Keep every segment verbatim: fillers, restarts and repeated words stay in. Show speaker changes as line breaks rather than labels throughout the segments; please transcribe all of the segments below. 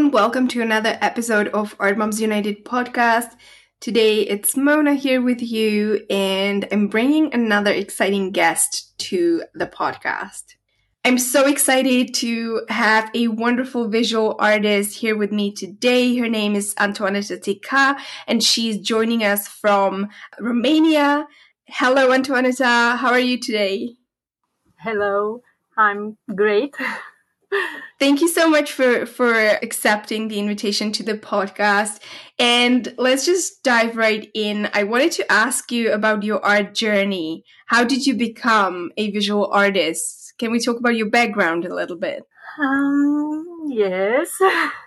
warm welcome to another episode of Art Moms United podcast. Today it's Mona here with you, and I'm bringing another exciting guest to the podcast. I'm so excited to have a wonderful visual artist here with me today. Her name is Antoaneta Tica, and she's joining us from Romania. Hello, Antoaneta. How are you today?
Hello, I'm great.
Thank you so much for, for accepting the invitation to the podcast. And let's just dive right in. I wanted to ask you about your art journey. How did you become a visual artist? Can we talk about your background a little bit?
Um, yes.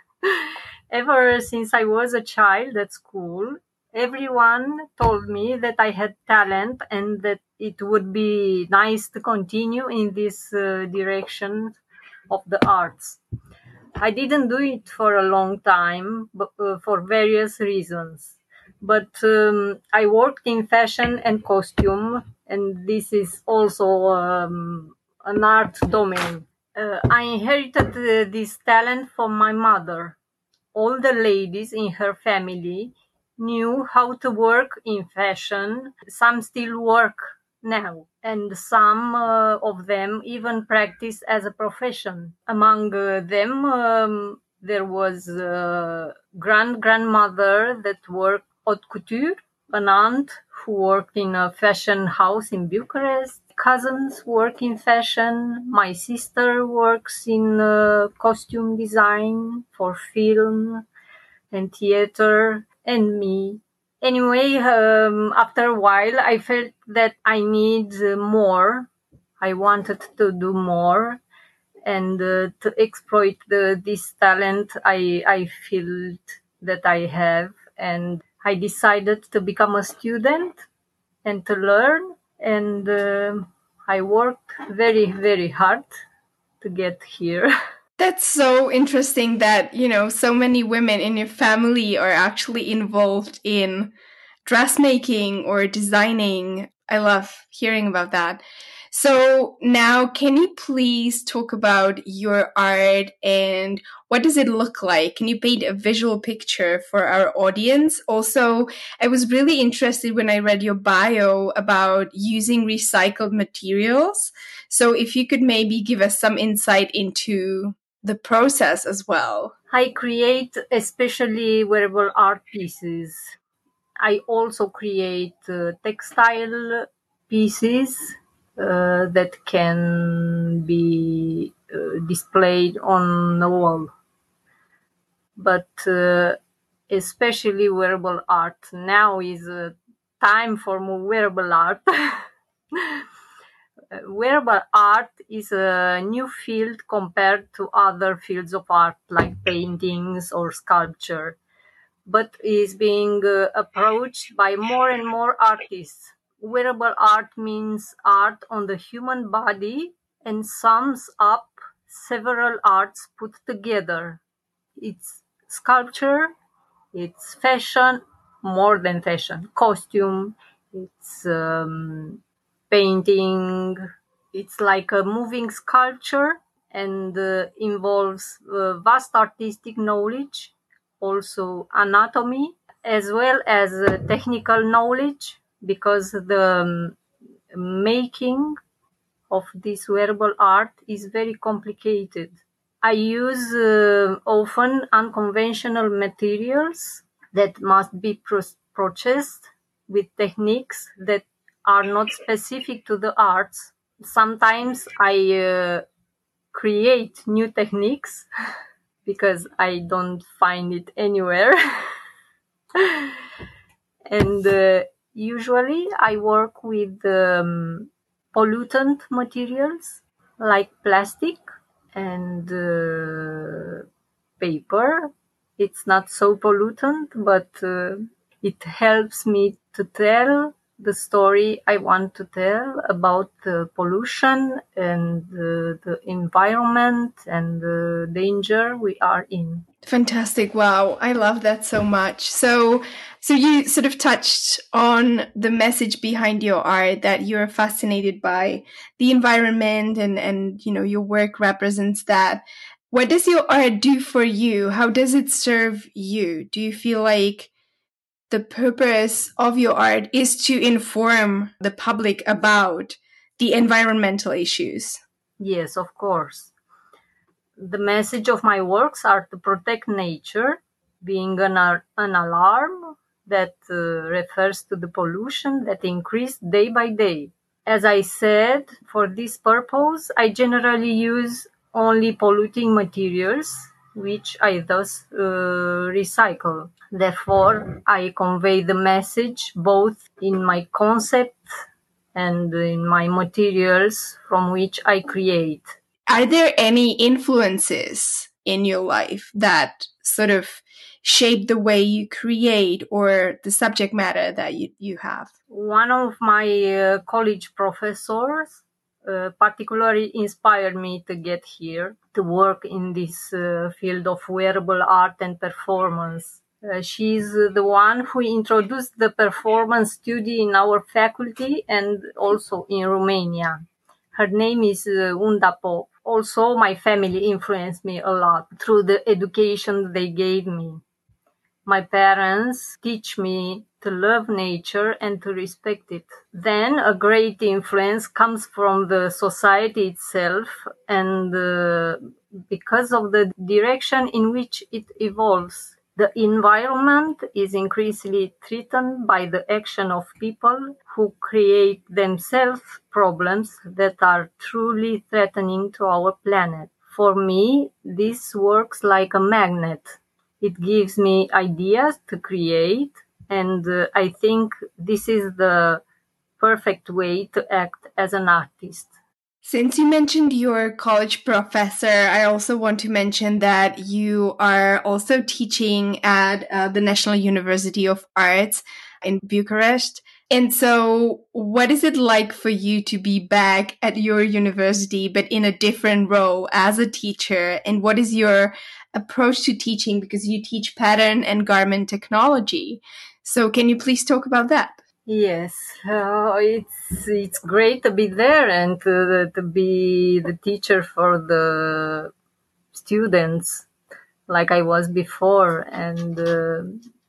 Ever since I was a child at school, everyone told me that I had talent and that it would be nice to continue in this uh, direction of the arts. I didn't do it for a long time, but uh, for various reasons. But um, I worked in fashion and costume, and this is also um, an art domain. Uh, I inherited uh, this talent from my mother. All the ladies in her family knew how to work in fashion. Some still work now, and some uh, of them even practice as a profession. Among uh, them, um, there was a grand grandmother that worked haute couture, an aunt who worked in a fashion house in Bucharest. Cousins work in fashion. My sister works in uh, costume design for film and theater, and me. Anyway, um, after a while, I felt that I need uh, more. I wanted to do more and uh, to exploit the, this talent I, I feel that I have. And I decided to become a student and to learn. And uh, I worked very, very hard to get here.
That's so interesting that, you know, so many women in your family are actually involved in dressmaking or designing. I love hearing about that. So now, can you please talk about your art and what does it look like? Can you paint a visual picture for our audience? Also, I was really interested when I read your bio about using recycled materials. So if you could maybe give us some insight into the process as well.
I create especially wearable art pieces. I also create uh, textile pieces uh, that can be uh, displayed on the wall. But uh, especially wearable art. Now is uh, time for more wearable art. Wearable art is a new field compared to other fields of art like paintings or sculpture, but is being uh, approached by more and more artists. Wearable art means art on the human body and sums up several arts put together. It's sculpture, it's fashion, more than fashion, costume, it's um, painting. It's like a moving sculpture and uh, involves uh, vast artistic knowledge, also anatomy, as well as uh, technical knowledge, because the um, making of this wearable art is very complicated. I use uh, often unconventional materials that must be pro- processed with techniques that are not specific to the arts. Sometimes I uh, create new techniques because I don't find it anywhere. And uh, usually I work with um, pollutant materials like plastic and uh, paper. It's not so pollutant, but uh, it helps me to tell the story I want to tell about the pollution and uh, the environment and the danger we are in.
Fantastic. Wow. I love that so much. So, so you sort of touched on the message behind your art, that you're fascinated by the environment and, and, you know, your work represents that. what does your art do for you? How does it serve you? Do you feel like the purpose of your art is to inform the public about the environmental issues?
Yes, of course. The message of my works are to protect nature, being an, an alarm that uh, refers to the pollution that increased day by day. As I said, for this purpose, I generally use only polluting materials, which I thus uh, recycle. Therefore, I convey the message both in my concept and in my materials from which I create.
Are there any influences in your life that sort of shape the way you create or the subject matter that you, you have?
One of my uh, college professors uh, particularly inspired me to get here to work in this uh, field of wearable art and performance. Uh, she's the one who introduced the performance study in our faculty and also in Romania. Her name is uh, Unda Pop. Also, my family influenced me a lot through the education they gave me. My parents teach me to love nature and to respect it. Then a great influence comes from the society itself, and uh, because of the direction in which it evolves. The environment is increasingly threatened by the action of people who create themselves problems that are truly threatening to our planet. For me, this works like a magnet. It gives me ideas to create, and uh, I think this is the perfect way to act as an artist.
Since you mentioned your college professor, I also want to mention that you are also teaching at uh, the National University of Arts in Bucharest. And so, what is it like for you to be back at your university, but in a different role as a teacher? And what is your approach to teaching? Because you teach pattern and garment technology. So, can you please talk about that?
Yes, uh, it's it's great to be there and to, to be the teacher for the students like I was before. And uh,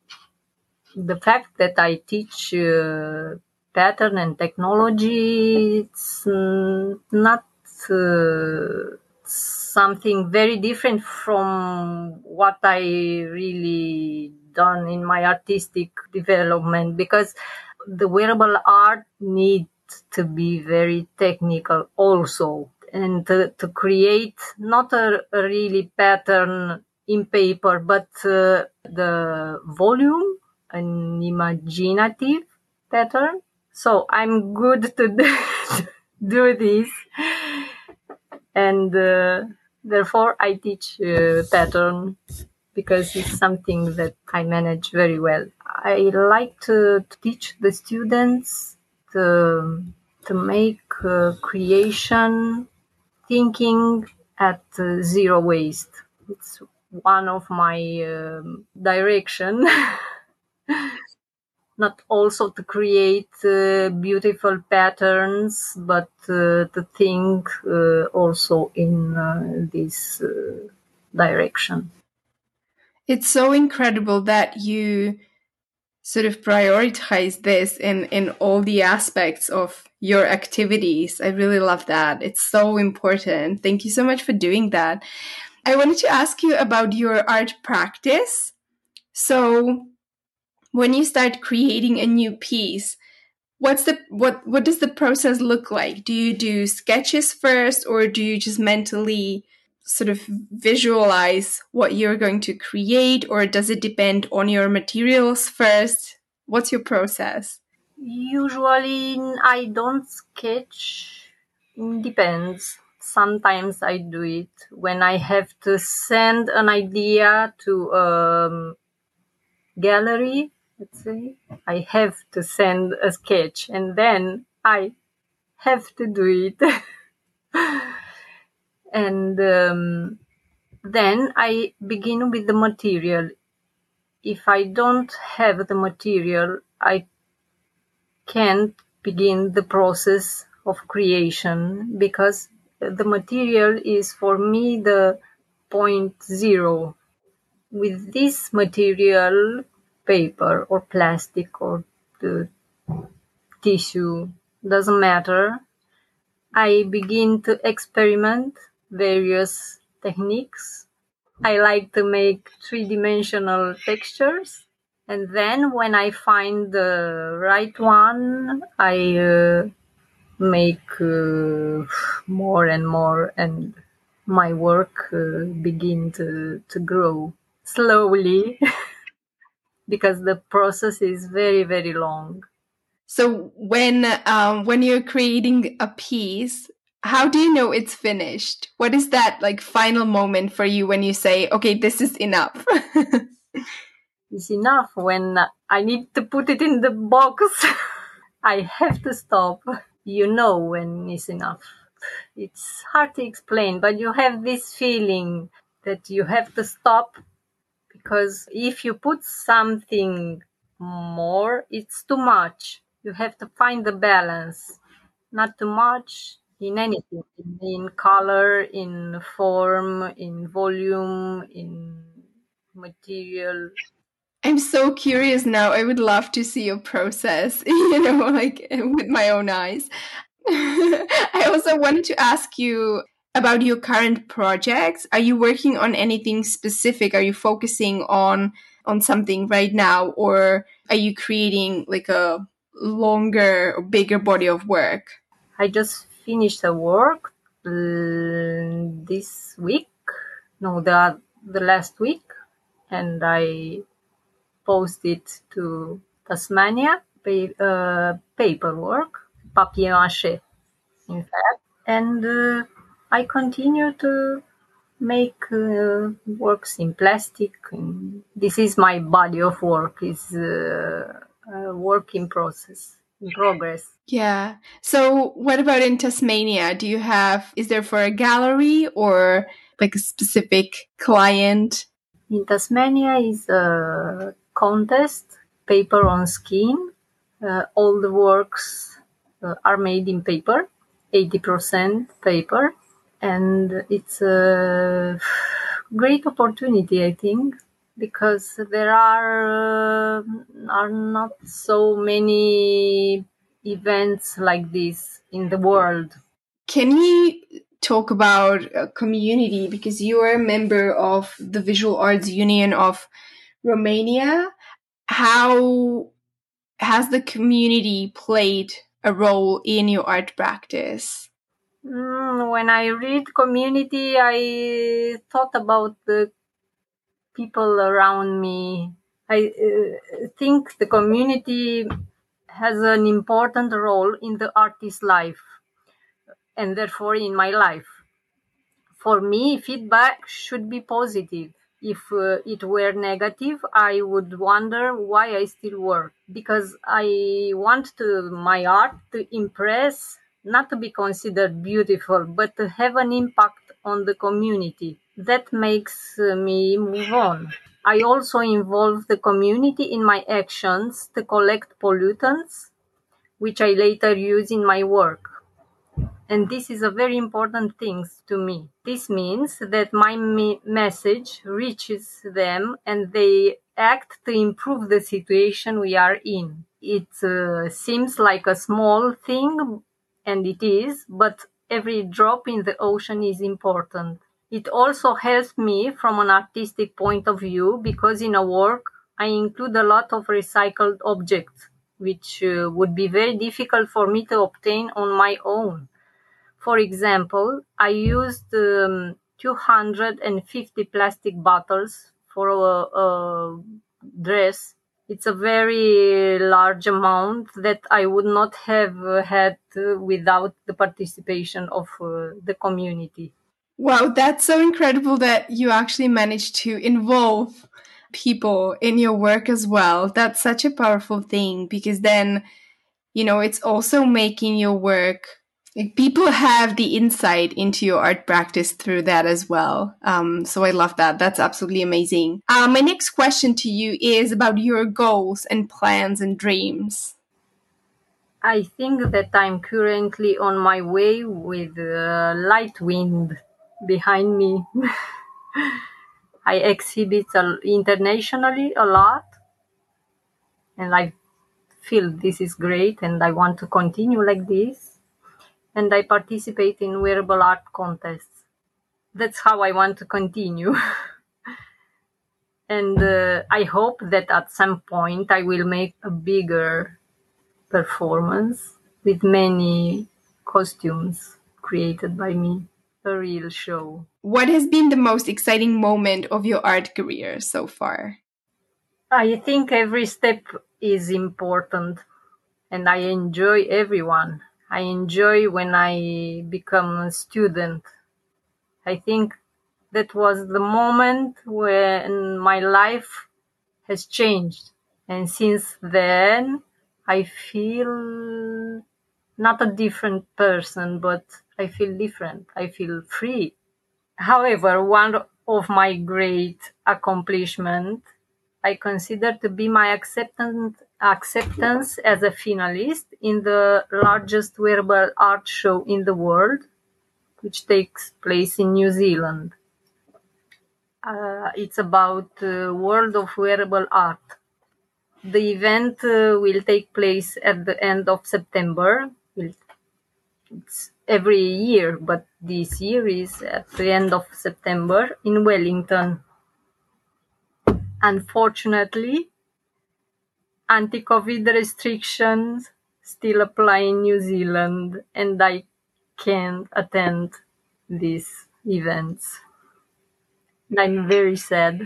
the fact that I teach uh, pattern and technology, it's mm, not uh, something very different from what I really done in my artistic development, because the wearable art needs to be very technical also, and to, to create not a, a really pattern in paper, but uh, the volume, an imaginative pattern. So I'm good to do, do this, and uh, therefore I teach uh, pattern because it's something that I manage very well. I like to, to teach the students to, to make uh, creation thinking at uh, zero waste. It's one of my um, direction. Not also to create uh, beautiful patterns, but uh, to think uh, also in uh, this uh, direction.
It's so incredible that you sort of prioritize this in, in all the aspects of your activities. I really love that. It's so important. Thank you so much for doing that. I wanted to ask you about your art practice. So when you start creating a new piece, what's the what what does the process look like? Do you do sketches first, or do you just mentally sort of visualize what you're going to create, or does it depend on your materials first? What's your process?
Usually I don't sketch. Depends. Sometimes I do it when I have to send an idea to a um, gallery, let's say. I have to send a sketch, and then I have to do it. And um, then I begin with the material. If I don't have the material, I can't begin the process of creation, because the material is for me the point zero. With this material, paper or plastic or the tissue, doesn't matter, I begin to experiment various techniques. I like to make three-dimensional textures. And then when I find the right one, I uh, make uh, more and more, and my work uh, begin to, to grow slowly because the process is very, very long.
So when um, when you're creating a piece, how do you know it's finished? What is that like final moment for you when you say, okay, this is enough?
It's enough when I need to put it in the box. I have to stop. You know when it's enough. It's hard to explain, but you have this feeling that you have to stop, because if you put something more, it's too much. You have to find the balance. Not too much in anything, in color, in form, in volume, in material.
I'm so curious now. I would love to see your process, you know, like with my own eyes. I also wanted to ask you about your current projects. Are you working on anything specific? Are you focusing on on something right now, or are you creating like a longer or bigger body of work?
I just finished a work uh, this week, no, the the last week, and I posted to Tasmania, pa- uh, paperwork, papier mâché, in fact. And uh, I continue to make uh, works in plastic. And this is my body of work. It's uh, a work in process, in progress.
Yeah. So what about in Tasmania? Do you have, is there for a gallery or like a specific client?
In Tasmania is a contest, paper on skin. Uh, all the works uh, are made in paper, eighty percent paper. And it's a great opportunity, I think, because there are, uh, are not so many events like this in the world.
Can we talk about a community, because you are a member of the Visual Arts Union of Romania? How has the community played a role in your art practice?
Mm, when I read community, I thought about the people around me. I uh, think the community has an important role in the artist's life, and therefore in my life. For me, feedback should be positive. If uh, it were negative, I would wonder why I still work. Because I want to my art to impress, not to be considered beautiful, but to have an impact on the community. That makes uh, me move on. I also involve the community in my actions to collect pollutants, which I later use in my work. And this is a very important thing to me. This means that my me- message reaches them and they act to improve the situation we are in. It uh, seems like a small thing, and it is, but every drop in the ocean is important. It also helps me from an artistic point of view, because in a work I include a lot of recycled objects, which uh, would be very difficult for me to obtain on my own. For example, I used um, two hundred fifty plastic bottles for a, a dress. It's a very large amount that I would not have uh, had uh, without the participation of uh, the community.
Wow, that's so incredible that you actually managed to involve people in your work as well. That's such a powerful thing, because then, you know, it's also making your work, like, people have the insight into your art practice through that as well. Um, so I love that. That's absolutely amazing. Uh, my next question to you is about your goals and plans and dreams.
I think that I'm currently on my way with uh, light wind behind me. I exhibit internationally a lot, and I feel this is great, and I want to continue like this. And I participate in wearable art contests. That's how I want to continue. And uh, I hope that at some point I will make a bigger performance with many costumes created by me, a real show.
What has been the most exciting moment of your art career so far?
I think every step is important, and I enjoy everyone. I enjoy when I become a student. I think that was the moment when my life has changed. And since then, I feel not a different person, but I feel different. I feel free. However, one of my great accomplishments I consider to be my acceptance acceptance as a finalist in the largest wearable art show in the world, which takes place in New Zealand. Uh, it's about uh, World of Wearable Art. The event uh, will take place at the end of September. It's every year, but this year is at the end of September in Wellington. Unfortunately, anti-COVID restrictions still apply in New Zealand, and I can't attend these events. I'm very sad.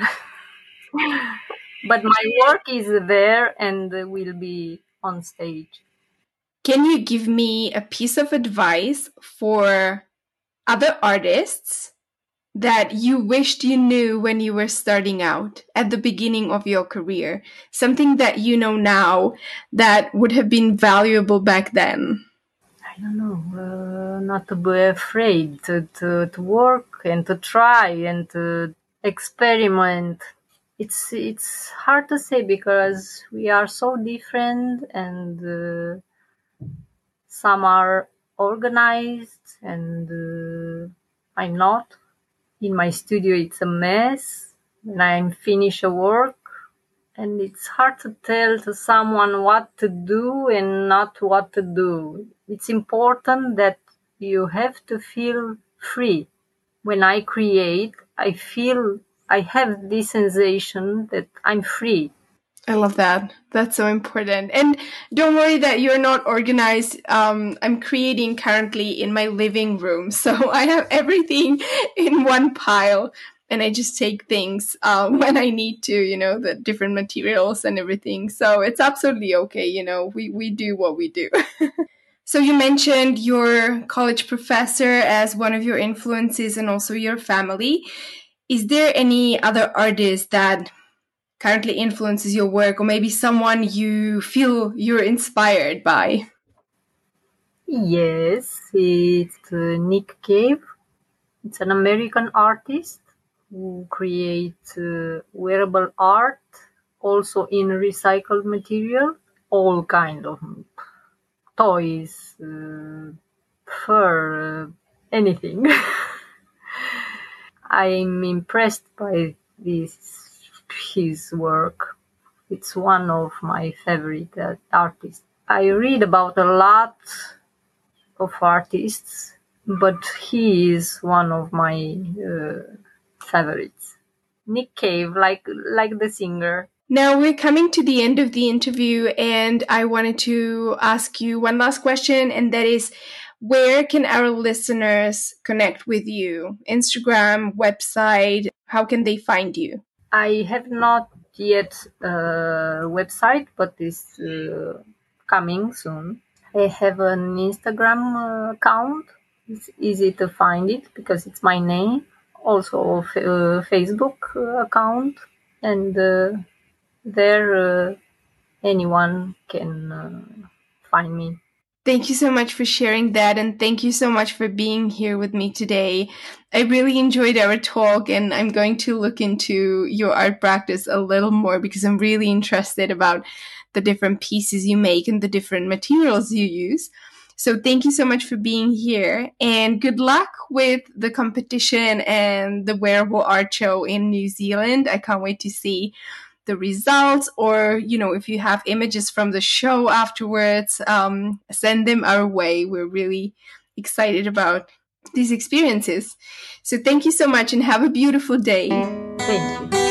But my work is there and will be on stage.
Can you give me a piece of advice for other artists that you wished you knew when you were starting out at the beginning of your career? Something that you know now that would have been valuable back then?
I don't know, uh, not to be afraid to, to, to work and to try and to experiment. It's it's hard to say because we are so different, and uh, some are organized and uh, I'm not. In my studio, it's a mess when I'm finish a work, and it's hard to tell to someone what to do and not what to do. It's important that you have to feel free. When I create, I feel I have this sensation that I'm free.
I love that. That's so important. And don't worry that you're not organized. Um, I'm creating currently in my living room. So I have everything in one pile and I just take things uh, when I need to, you know, the different materials and everything. So it's absolutely okay. You know, we, we do what we do. So you mentioned your college professor as one of your influences and also your family. Is there any other artist that currently influences your work, or maybe someone you feel you're inspired by?
Yes, it's uh, Nick Cave. It's an American artist who creates uh, wearable art, also in recycled material, all kind of toys, uh, fur, uh, anything. I'm impressed by this his work. It's one of my favorite uh, artists. I read about a lot of artists, but he is one of my uh, favorites. Nick Cave, like like the singer.
Now we're coming to the end of the interview, and I wanted to ask you one last question, and that is, where can our listeners connect with you? Instagram, website, how can they find you?
I have not yet a website, but it's uh, coming soon. I have an Instagram uh, account. It's easy to find it because it's my name. Also a f- uh, Facebook uh, account, and uh, there uh, anyone can uh, find me.
Thank you so much for sharing that, and thank you so much for being here with me today. I really enjoyed our talk, and I'm going to look into your art practice a little more because I'm really interested about the different pieces you make and the different materials you use. So thank you so much for being here, and good luck with the competition and the wearable art show in New Zealand. I can't wait to see the results, or, you know, if you have images from the show afterwards, um, send them our way. We're really excited about these experiences. So thank you so much and have a beautiful day.
Thank you.